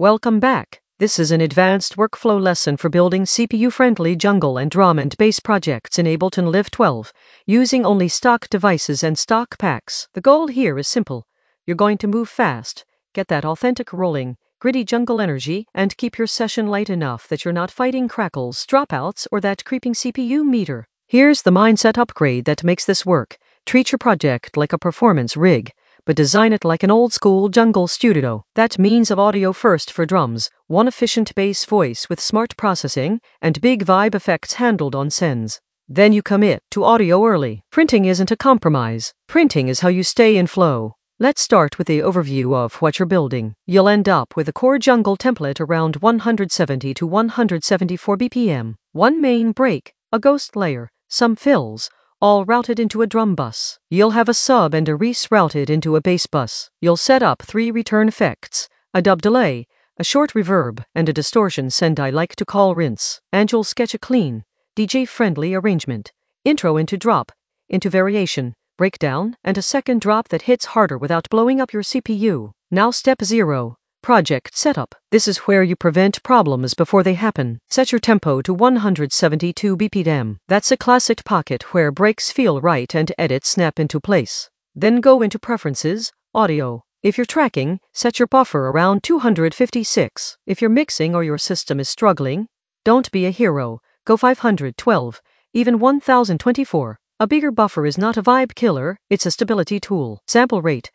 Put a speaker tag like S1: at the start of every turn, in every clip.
S1: Welcome back. This is an advanced workflow lesson for building CPU-friendly jungle and drum and bass projects in Ableton Live 12, using only stock devices and stock packs. The goal here is simple. You're going to move fast, get that authentic rolling, gritty jungle energy, and keep your session light enough that you're not fighting crackles, dropouts, or that creeping CPU meter. Here's the mindset upgrade that makes this work. Treat your project like a performance rig, but design it like an old-school jungle studio. That means of audio first for drums, one efficient bass voice with smart processing, and big vibe effects handled on sends. Then you commit to audio early. Printing isn't a compromise. Printing is how you stay in flow. Let's start with the overview of what you're building. You'll end up with a core jungle template around 170 to 174 BPM, one main break, a ghost layer, some fills, all routed into a drum bus. You'll have a sub and a res routed into a bass bus. You'll set up 3 return effects, a dub delay, a short reverb, and a distortion send I like to call rinse. And you'll sketch a clean, DJ-friendly arrangement. Intro into drop, into variation, breakdown, and a second drop that hits harder without blowing up your CPU. Now step 0. Project setup. This is where you prevent problems before they happen. Set your tempo to 172 BPM. That's a classic pocket where breaks feel right and edits snap into place. Then go into preferences, audio. If you're tracking, set your buffer around 256. If you're mixing or your system is struggling, don't be a hero. Go 512, even 1024. A bigger buffer is not a vibe killer, it's a stability tool. Sample rate.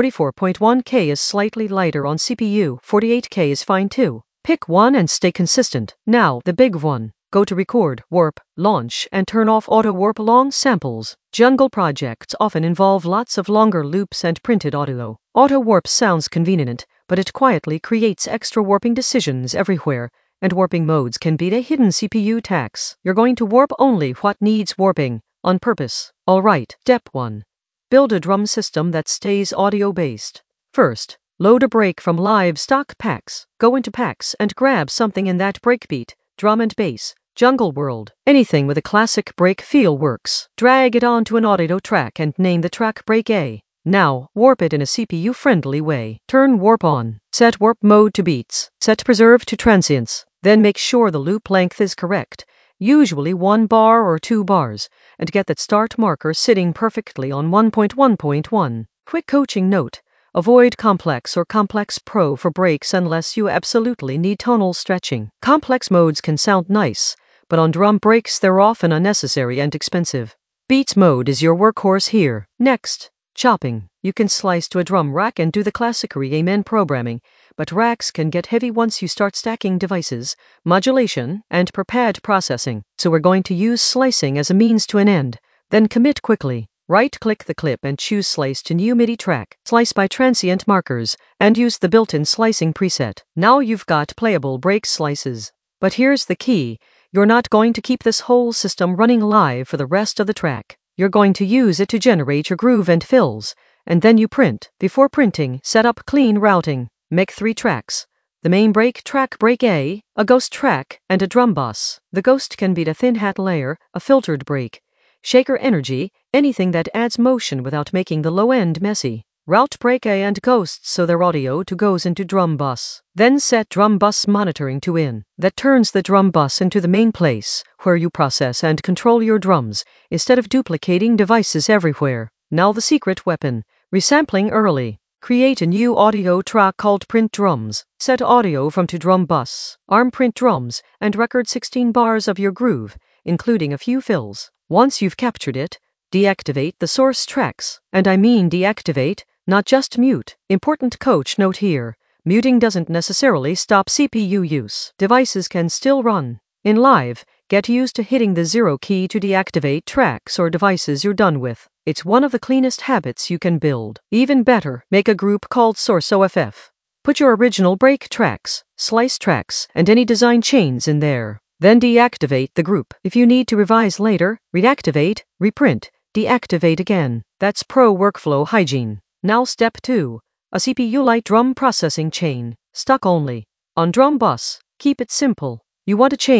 S1: 44.1K is slightly lighter on CPU, 48K is fine too. Pick one and stay consistent. Now, the big one. Go to Record, Warp, Launch, and turn off Auto Warp long samples. Jungle projects often involve lots of longer loops and printed audio. Auto Warp sounds convenient, but it quietly creates extra warping decisions everywhere, and warping modes can be a hidden CPU tax. You're going to warp only what needs warping, on purpose. Alright, step 1. Build a drum system that stays audio-based. First, load a break from live stock packs. Go into packs and grab something in that breakbeat, drum and bass, jungle world. Anything with a classic break feel works. Drag it onto an audio track and name the track Break A. Now, warp it in a CPU-friendly way. Turn warp on. Set warp mode to beats. Set preserve to transients. Then make sure the loop length is correct, usually 1 bar or 2 bars, and get that start marker sitting perfectly on 1.1.1. Quick coaching note. Avoid complex or complex pro for breaks unless you absolutely need tonal stretching. Complex modes can sound nice, but on drum breaks they're often unnecessary and expensive. Beats mode is your workhorse here. Next, chopping. You can slice to a drum rack and do the classic Amen programming, but racks can get heavy once you start stacking devices, modulation, and per-pad processing. So we're going to use slicing as a means to an end. Then commit quickly. Right-click the clip and choose Slice to new MIDI track. Slice by transient markers, and use the built-in slicing preset. Now you've got playable break slices. But here's the key. You're not going to keep this whole system running live for the rest of the track. You're going to use it to generate your groove and fills, and then you print. Before printing, set up clean routing. Make 3 tracks. The main break track Break A, a ghost track, and a drum bus. The ghost can be the thin hat layer, a filtered break, shaker energy, anything that adds motion without making the low end messy. Route Break A and ghosts so their audio to goes into drum bus. Then set drum bus monitoring to in. That turns the drum bus into the main place, where you process and control your drums, instead of duplicating devices everywhere. Now the secret weapon, resampling early. Create a new audio track called Print Drums. Set audio from to drum bus, arm print drums, and record 16 bars of your groove, including a few fills. Once you've captured it, deactivate the source tracks. And I mean deactivate, not just mute. Important coach note here. Muting doesn't necessarily stop CPU use. Devices can still run. In live, get used to hitting the 0 key to deactivate tracks or devices you're done with. It's one of the cleanest habits you can build. Even better, make a group called Source OFF. Put your original break tracks, slice tracks, and any design chains in there. Then deactivate the group. If you need to revise later, reactivate, reprint, deactivate again. That's pro workflow hygiene. Now step 2. A CPU light drum processing chain. Stock only. On drum bus, keep it simple. You want a chain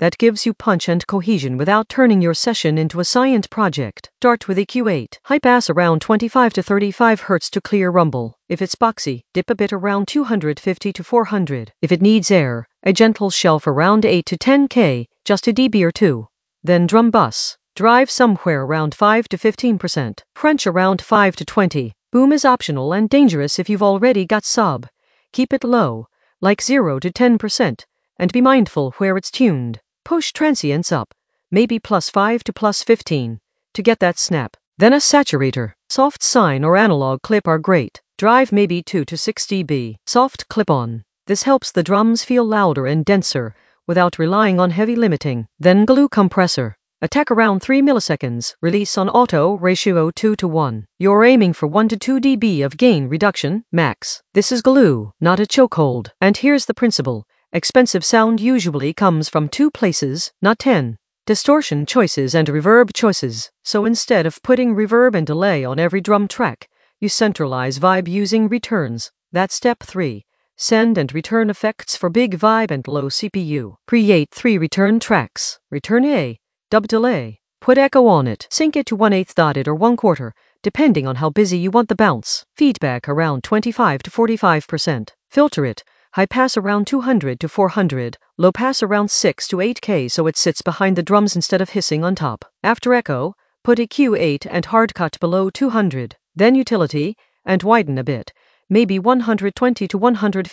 S1: that gives you punch and cohesion without turning your session into a science project. Start with EQ8. High pass around 25 to 35 Hz to clear rumble. If it's boxy, dip a bit around 250 to 400. If it needs air, a gentle shelf around 8 to 10K, just a dB or two. Then drum bus. Drive somewhere around 5 to 15%. Crunch around 5 to 20. Boom is optional and dangerous if you've already got sub. Keep it low, like 0 to 10%, and be mindful where it's tuned. Push transients up, maybe +5 to +15, to get that snap. Then a saturator. Soft sine or analog clip are great. Drive maybe 2 to 6 dB. Soft clip-on. This helps the drums feel louder and denser, without relying on heavy limiting. Then glue compressor. Attack around 3 milliseconds, release on auto, ratio 2 to 1. You're aiming for 1 to 2 dB of gain reduction, max. This is glue, not a chokehold. And here's the principle. Expensive sound usually comes from 2 places, not 10. Distortion choices and reverb choices. So instead of putting reverb and delay on every drum track, you centralize vibe using returns. That's step 3. Send and return effects for big vibe and low CPU. Create 3 return tracks. Return A. Dub delay. Put echo on it. Sync it to 1/8 dotted or 1/4, depending on how busy you want the bounce. Feedback around 25 to 45%. Filter it. High pass around 200 to 400. Low pass around 6 to 8K so it sits behind the drums instead of hissing on top. After echo, put EQ8 and hard cut below 200. Then utility, and widen a bit. Maybe 120 to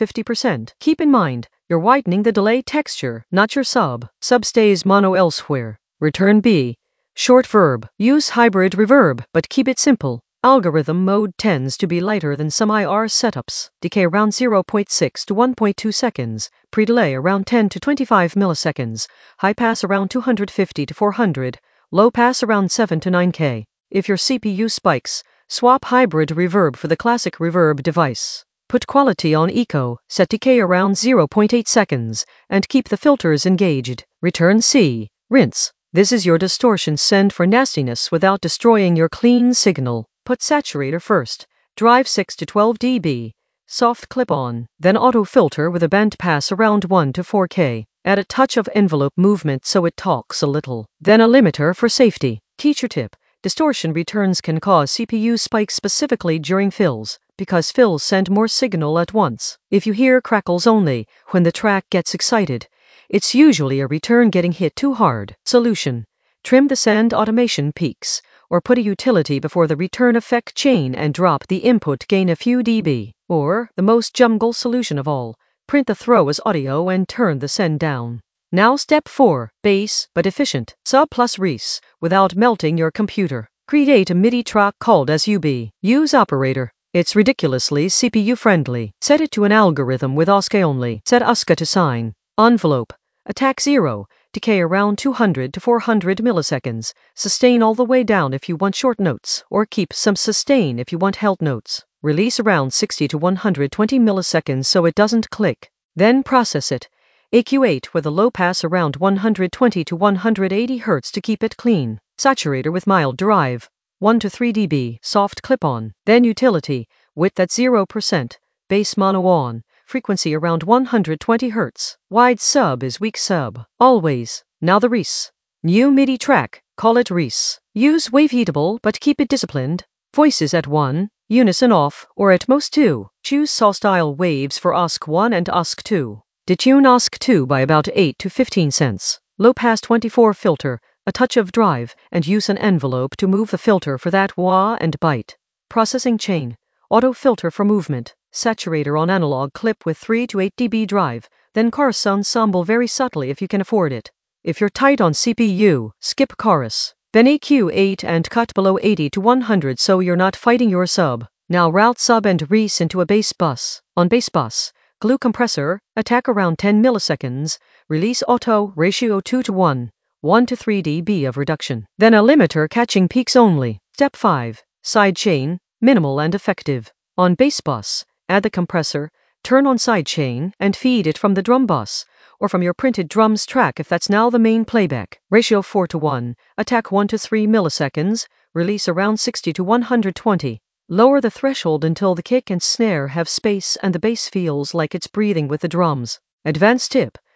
S1: 150%. Keep in mind, you're widening the delay texture, not your sub. Sub stays mono elsewhere. Return B. Short verb. Use hybrid reverb, but keep it simple. Algorithm mode tends to be lighter than some IR setups. Decay around 0.6 to 1.2 seconds. Pre-delay around 10 to 25 milliseconds. High pass around 250 to 400. Low pass around 7 to 9K. If your CPU spikes, swap hybrid reverb for the classic reverb device. Put quality on eco, set decay around 0.8 seconds, and keep the filters engaged. Return C. Rinse. This is your distortion send for nastiness without destroying your clean signal. Put saturator first. Drive 6 to 12 dB. Soft clip-on. Then auto filter with a band pass around 1 to 4K. Add a touch of envelope movement so it talks a little. Then a limiter for safety. Teacher tip. Distortion returns can cause CPU spikes specifically during fills, because fills send more signal at once. If you hear crackles only when the track gets excited, it's usually a return getting hit too hard. Solution. Trim the send automation peaks, or put a utility before the return effect chain and drop the input gain a few dB. Or, the most jungle solution of all, print the throw as audio and turn the send down. Now step 4, bass, but efficient. Sub plus res, without melting your computer. Create a MIDI track called SUB. Use operator. It's ridiculously CPU friendly. Set it to an algorithm with OSCA only. Set OSCA to sine. Envelope. Attack 0. Decay around 200 to 400 milliseconds. Sustain all the way down if you want short notes, or keep some sustain if you want held notes. Release around 60 to 120 milliseconds so it doesn't click. Then process it. EQ8 with a low pass around 120 to 180 Hz to keep it clean. Saturator with mild drive. 1 to 3 dB. Soft clip-on. Then utility. Width at 0%. Bass mono on. Frequency around 120 Hz. Wide sub is weak sub. Always. Now the res. New MIDI track. Call it res. Use waveheatable but keep it disciplined. Voices at 1. Unison off, or at most 2. Choose saw-style waves for OSC1 and OSC2. Detune OSC2 by about 8 to 15 cents. Low pass 24 filter, a touch of drive, and use an envelope to move the filter for that wah and bite. Processing chain. Auto filter for movement. Saturator on analog clip with 3 to 8 dB drive, then chorus ensemble very subtly if you can afford it. If you're tight on CPU, skip chorus. Then EQ8 and cut below 80 to 100 so you're not fighting your sub. Now route sub and res into a bass bus. On bass bus, glue compressor, attack around 10 milliseconds, release auto, ratio 2 to 1, 1 to 3 dB of reduction. Then a limiter catching peaks only. Step 5. Sidechain, minimal and effective. On bass bus, add the compressor, turn on sidechain, and feed it from the drum bus, or from your printed drums track if that's now the main playback. Ratio 4 to 1, attack 1 to 3 milliseconds, release around 60 to 120. Lower the threshold until the kick and snare have space and the bass feels like it's breathing with the drums. Advanced tip,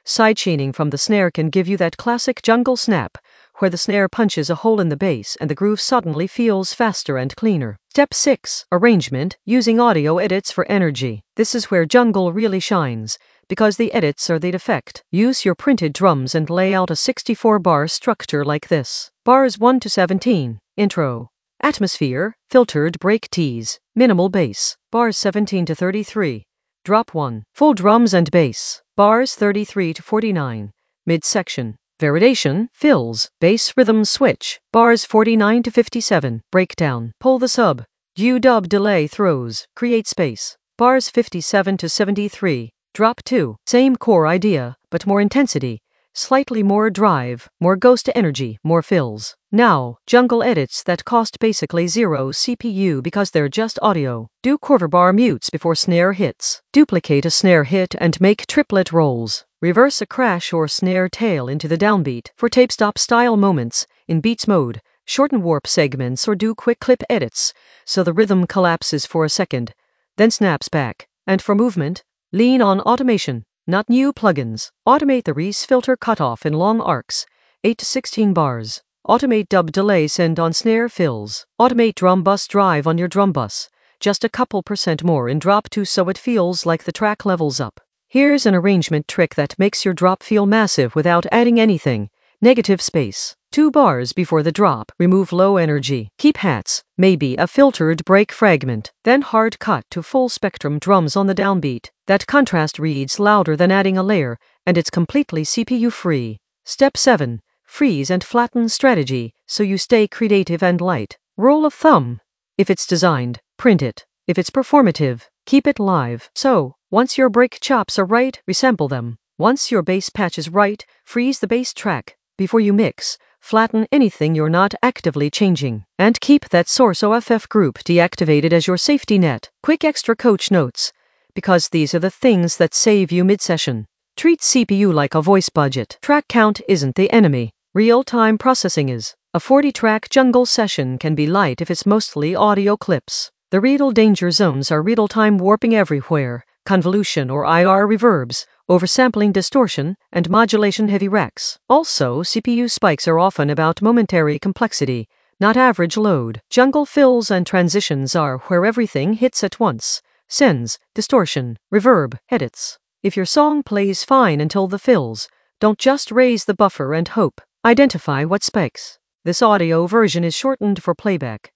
S1: Sidechaining from the snare can give you that classic jungle snap, where the snare punches a hole in the bass and the groove suddenly feels faster and cleaner. Step 6. Arrangement, using audio edits for energy. This is where jungle really shines, because the edits are the effect. Use your printed drums and lay out a 64-bar structure like this. Bars 1 to 17. Intro. Atmosphere, filtered break tease. Minimal bass. Bars 17 to 33. Drop 1. Full drums and bass. Bars 33 to 49. Midsection. Variation, fills, bass rhythm switch. Bars 49 to 57. Breakdown. Pull the sub. U-dub delay throws. Create space. Bars 57 to 73. Drop 2. Same core idea, but more intensity. Slightly more drive, more ghost energy, more fills. Now, jungle edits that cost basically zero CPU because they're just audio. Do quarter bar mutes before snare hits. Duplicate a snare hit and make triplet rolls. Reverse a crash or snare tail into the downbeat for tape stop style moments in beats mode. Shorten warp segments or do quick clip edits so the rhythm collapses for a second, then snaps back. And for movement, lean on automation, not new plugins. Automate the Reese filter cutoff in long arcs, 8 to 16 bars. Automate dub delay send on snare fills. Automate drum bus drive on your drum bus, just a couple % more in drop 2 so it feels like the track levels up. Here's an arrangement trick that makes your drop feel massive without adding anything. Negative space. 2 bars before the drop, remove low energy. Keep hats, maybe a filtered break fragment. Then hard cut to full spectrum drums on the downbeat. That contrast reads louder than adding a layer, and it's completely CPU free. Step 7. Freeze and flatten strategy, so you stay creative and light. Rule of thumb. If it's designed, print it. If it's performative, keep it live. So, once your break chops are right, resample them. Once your bass patch is right, freeze the bass track. Before you mix, flatten anything you're not actively changing. And keep that source OFF group deactivated as your safety net. Quick extra coach notes, because these are the things that save you mid-session. Treat CPU like a voice budget. Track count isn't the enemy. Real-time processing is. A 40-track jungle session can be light if it's mostly audio clips. The real danger zones are real-time warping everywhere, convolution or IR reverbs, oversampling distortion, and modulation-heavy racks. Also, CPU spikes are often about momentary complexity, not average load. Jungle fills and transitions are where everything hits at once. Sends, distortion, reverb, edits. If your song plays fine until the fills, don't just raise the buffer and hope. Identify what spikes. This audio version is shortened for playback.